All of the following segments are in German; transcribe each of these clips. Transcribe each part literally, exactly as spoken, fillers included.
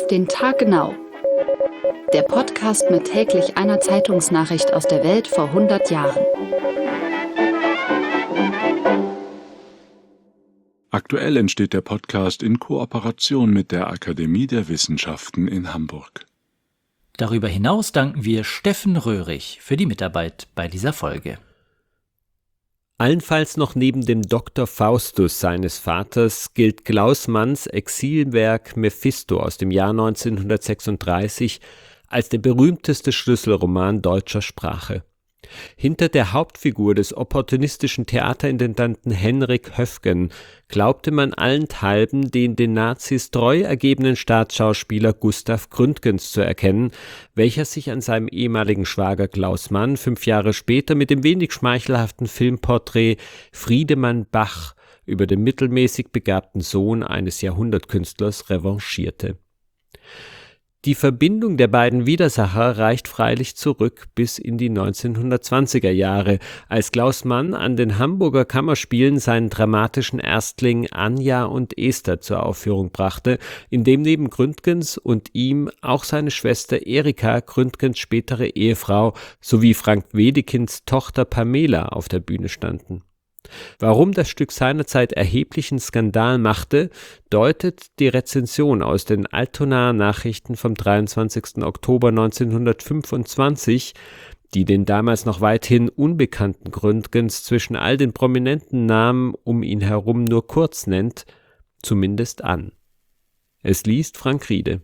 Auf den Tag genau. Der Podcast mit täglich einer Zeitungsnachricht aus der Welt vor hundert Jahren. Aktuell entsteht der Podcast in Kooperation mit der Akademie der Wissenschaften in Hamburg. Darüber hinaus danken wir Steffen Röhrig für die Mitarbeit bei dieser Folge. Allenfalls noch neben dem Doktor Faustus seines Vaters gilt Klaus Manns Exilwerk Mephisto aus dem Jahr neunzehnhundertsechsunddreißig als der berühmteste Schlüsselroman deutscher Sprache. Hinter der Hauptfigur des opportunistischen Theaterintendanten Henrik Höfgen glaubte man allenthalben den den Nazis treu ergebenen Staatsschauspieler Gustav Gründgens zu erkennen, welcher sich an seinem ehemaligen Schwager Klaus Mann fünf Jahre später mit dem wenig schmeichelhaften Filmporträt Friedemann Bach über den mittelmäßig begabten Sohn eines Jahrhundertkünstlers revanchierte. Die Verbindung der beiden Widersacher reicht freilich zurück bis in die neunzehnhundertzwanziger Jahre, als Klaus Mann an den Hamburger Kammerspielen seinen dramatischen Erstling Anja und Esther zur Aufführung brachte, in dem neben Gründgens und ihm auch seine Schwester Erika, Gründgens spätere Ehefrau, sowie Frank Wedekinds Tochter Pamela auf der Bühne standen. Warum das Stück seinerzeit erheblichen Skandal machte, deutet die Rezension aus den Altonaer Nachrichten vom dreiundzwanzigsten Oktober neunzehnhundertfünfundzwanzig, die den damals noch weithin unbekannten Gründgens zwischen all den prominenten Namen um ihn herum nur kurz nennt, zumindest an. Es liest Frank Riede.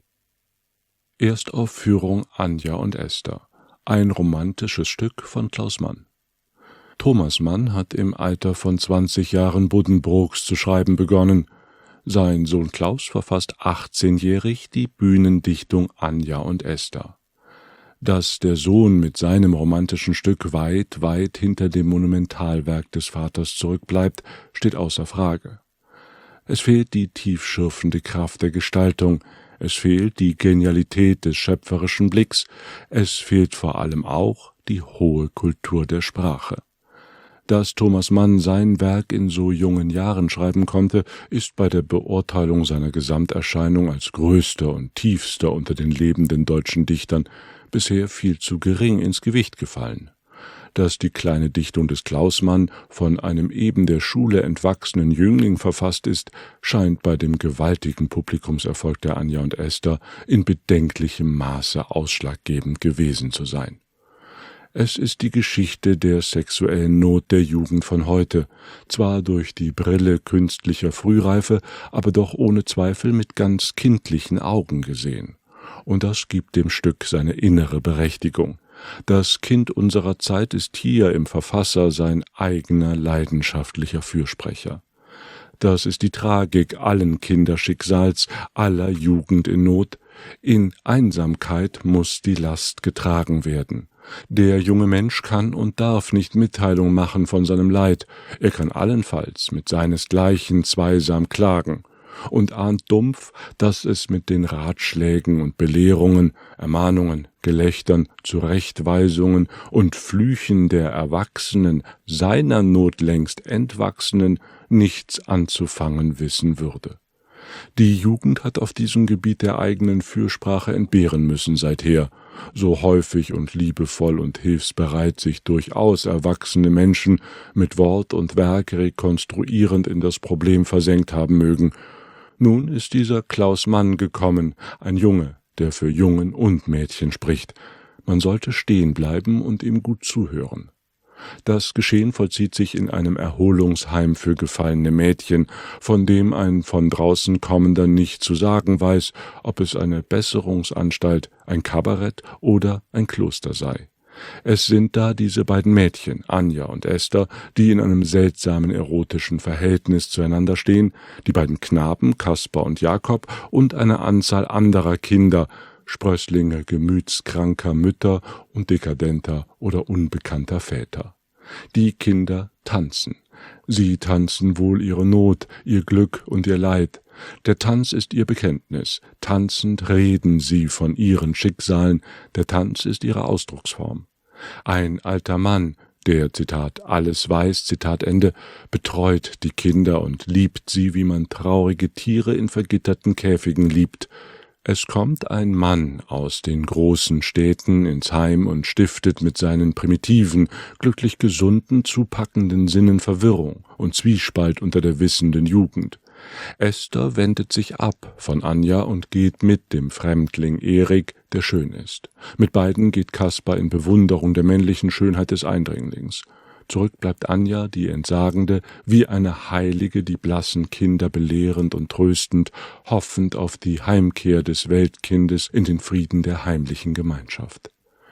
Erstaufführung Anja und Esther. Ein romantisches Stück von Klaus Mann. Thomas Mann hat im Alter von zwanzig Jahren Buddenbrooks zu schreiben begonnen. Sein Sohn Klaus verfasst achtzehnjährig die Bühnendichtung Anja und Esther. Dass der Sohn mit seinem romantischen Stück weit, weit hinter dem Monumentalwerk des Vaters zurückbleibt, steht außer Frage. Es fehlt die tiefschürfende Kraft der Gestaltung, es fehlt die Genialität des schöpferischen Blicks, es fehlt vor allem auch die hohe Kultur der Sprache. Dass Thomas Mann sein Werk in so jungen Jahren schreiben konnte, ist bei der Beurteilung seiner Gesamterscheinung als größter und tiefster unter den lebenden deutschen Dichtern bisher viel zu gering ins Gewicht gefallen. Dass die kleine Dichtung des Klaus Mann von einem eben der Schule entwachsenen Jüngling verfasst ist, scheint bei dem gewaltigen Publikumserfolg der Anja und Esther in bedenklichem Maße ausschlaggebend gewesen zu sein. Es ist die Geschichte der sexuellen Not der Jugend von heute, zwar durch die Brille künstlicher Frühreife, aber doch ohne Zweifel mit ganz kindlichen Augen gesehen. Und das gibt dem Stück seine innere Berechtigung. Das Kind unserer Zeit ist hier im Verfasser sein eigener leidenschaftlicher Fürsprecher. Das ist die Tragik allen Kinderschicksals, aller Jugend in Not. In Einsamkeit muss die Last getragen werden. Der junge Mensch kann und darf nicht Mitteilung machen von seinem Leid, er kann allenfalls mit seinesgleichen zweisam klagen und ahnt dumpf, dass es mit den Ratschlägen und Belehrungen, Ermahnungen, Gelächtern, Zurechtweisungen und Flüchen der Erwachsenen, seiner Not längst Entwachsenen, nichts anzufangen wissen würde. Die Jugend hat auf diesem Gebiet der eigenen Fürsprache entbehren müssen seither, so häufig und liebevoll und hilfsbereit sich durchaus erwachsene Menschen mit Wort und Werk rekonstruierend in das Problem versenkt haben mögen. Nun ist dieser Klaus Mann gekommen, ein Junge, der für Jungen und Mädchen spricht. Man sollte stehen bleiben und ihm gut zuhören. Das Geschehen vollzieht sich in einem Erholungsheim für gefallene Mädchen, von dem ein von draußen kommender nicht zu sagen weiß, ob es eine Besserungsanstalt, ein Kabarett oder ein Kloster sei. Es sind da diese beiden Mädchen, Anja und Esther, die in einem seltsamen erotischen Verhältnis zueinander stehen, die beiden Knaben, Kaspar und Jakob, und eine Anzahl anderer Kinder, Sprösslinge gemütskranker Mütter und dekadenter oder unbekannter Väter. Die Kinder tanzen. Sie tanzen wohl ihre Not, ihr Glück und ihr Leid. Der Tanz ist ihr Bekenntnis. Tanzend reden sie von ihren Schicksalen. Der Tanz ist ihre Ausdrucksform. Ein alter Mann, der, Zitat, alles weiß, Zitat Ende, betreut die Kinder und liebt sie, wie man traurige Tiere in vergitterten Käfigen liebt. Es kommt ein Mann aus den großen Städten ins Heim und stiftet mit seinen primitiven, glücklich gesunden, zupackenden Sinnen Verwirrung und Zwiespalt unter der wissenden Jugend. Esther wendet sich ab von Anja und geht mit dem Fremdling Erik, der schön ist. Mit beiden geht Kaspar in Bewunderung der männlichen Schönheit des Eindringlings. Zurück bleibt Anja, die Entsagende, wie eine Heilige, die blassen Kinder belehrend und tröstend, hoffend auf die Heimkehr des Weltkindes in den Frieden der heimlichen Gemeinschaft.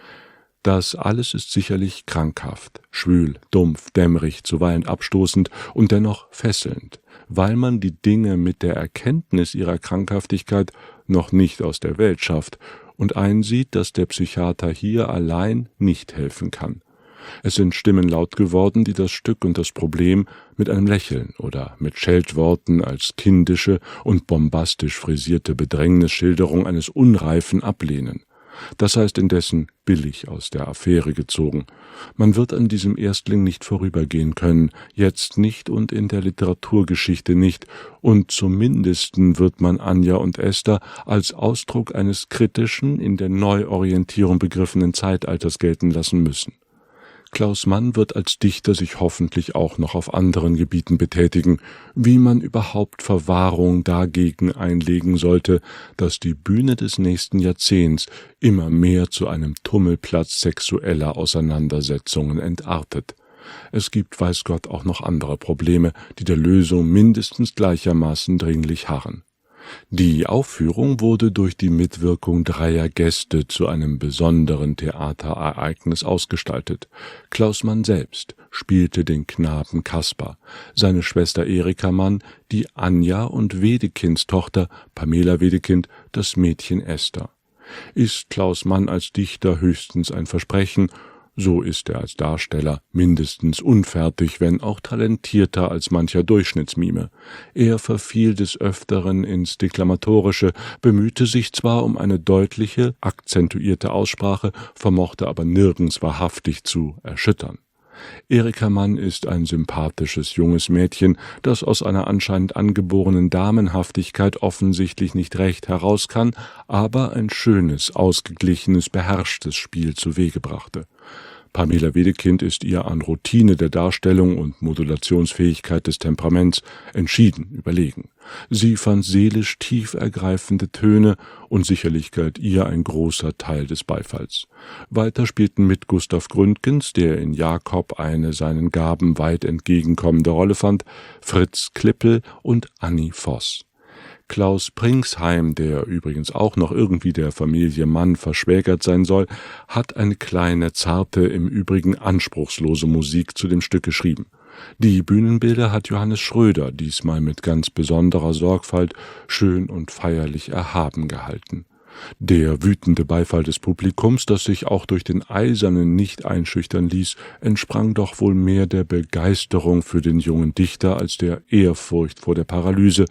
Das alles ist sicherlich krankhaft, schwül, dumpf, dämmerig, zuweilen abstoßend und dennoch fesselnd, weil man die Dinge mit der Erkenntnis ihrer Krankhaftigkeit noch nicht aus der Welt schafft und einsieht, dass der Psychiater hier allein nicht helfen kann. Es sind Stimmen laut geworden, die das Stück und das Problem mit einem Lächeln oder mit Scheltworten als kindische und bombastisch frisierte Bedrängnisschilderung eines Unreifen ablehnen. Das heißt indessen billig aus der Affäre gezogen. Man wird an diesem Erstling nicht vorübergehen können, jetzt nicht und in der Literaturgeschichte nicht, und zum Mindesten wird man Anja und Esther als Ausdruck eines kritischen, in der Neuorientierung begriffenen Zeitalters gelten lassen müssen. Klaus Mann wird als Dichter sich hoffentlich auch noch auf anderen Gebieten betätigen, wie man überhaupt Verwahrung dagegen einlegen sollte, dass die Bühne des nächsten Jahrzehnts immer mehr zu einem Tummelplatz sexueller Auseinandersetzungen entartet. Es gibt, weiß Gott, auch noch andere Probleme, die der Lösung mindestens gleichermaßen dringlich harren. Die Aufführung wurde durch die Mitwirkung dreier Gäste zu einem besonderen Theaterereignis ausgestaltet. Klaus Mann selbst spielte den Knaben Kaspar, seine Schwester Erika Mann, die Anja und Wedekinds Tochter Pamela Wedekind, das Mädchen Esther. Ist Klaus Mann als Dichter höchstens ein Versprechen, so ist er als Darsteller mindestens unfertig, wenn auch talentierter als mancher Durchschnittsmime. Er verfiel des Öfteren ins Deklamatorische, bemühte sich zwar um eine deutliche, akzentuierte Aussprache, vermochte aber nirgends wahrhaftig zu erschüttern. Erika Mann ist ein sympathisches junges Mädchen, das aus einer anscheinend angeborenen Damenhaftigkeit offensichtlich nicht recht heraus kann, aber ein schönes, ausgeglichenes, beherrschtes Spiel zu Wege brachte. Pamela Wedekind ist ihr an Routine der Darstellung und Modulationsfähigkeit des Temperaments entschieden überlegen. Sie fand seelisch tief ergreifende Töne und sicherlich galt ihr ein großer Teil des Beifalls. Weiter spielten mit Gustav Gründgens, der in Jakob eine seinen Gaben weit entgegenkommende Rolle fand, Fritz Klippel und Annie Voss. Klaus Pringsheim, der übrigens auch noch irgendwie der Familie Mann verschwägert sein soll, hat eine kleine, zarte, im Übrigen anspruchslose Musik zu dem Stück geschrieben. Die Bühnenbilder hat Johannes Schröder diesmal mit ganz besonderer Sorgfalt schön und feierlich erhaben gehalten. Der wütende Beifall des Publikums, das sich auch durch den Eisernen nicht einschüchtern ließ, entsprang doch wohl mehr der Begeisterung für den jungen Dichter als der Ehrfurcht vor der Paralyse.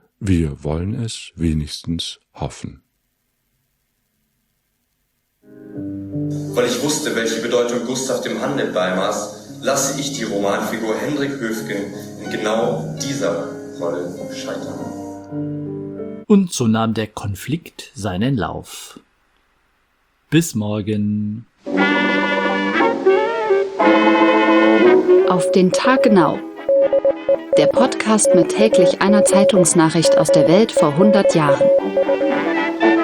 Wir wollen es wenigstens hoffen. Weil ich wusste, welche Bedeutung Gustav dem Handel beimaß, lasse ich die Romanfigur Hendrik Höfgen in genau dieser Rolle scheitern. Und so nahm der Konflikt seinen Lauf. Bis morgen. Auf den Tag genau. Der Podcast mit täglich einer Zeitungsnachricht aus der Welt vor hundert Jahren.